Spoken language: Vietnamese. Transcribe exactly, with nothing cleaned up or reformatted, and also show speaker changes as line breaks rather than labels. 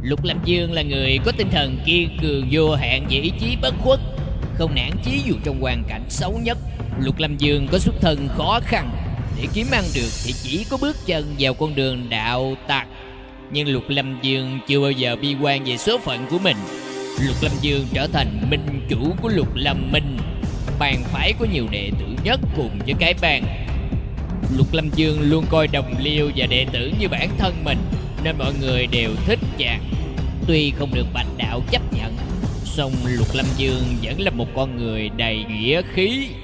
Lục Lâm Dương là người có tinh thần kiên cường vô hạn và ý chí bất khuất, không nản chí dù trong hoàn cảnh xấu nhất. Lục Lâm Dương có xuất thân khó khăn, để kiếm ăn được thì chỉ có bước chân vào con đường đạo tặc. Nhưng Lục Lâm Dương chưa bao giờ bi quan về số phận của mình. Lục Lâm Dương trở thành minh chủ của Lục Lâm Minh, bang phái có nhiều đệ tử nhất cùng với cái bang. Lục Lâm Dương luôn coi đồng liêu và đệ tử như bản thân mình, nên mọi người đều thích chàng. Tuy không được Bạch Đạo chấp nhận, song Lục Lâm Dương vẫn là một con người đầy nghĩa khí.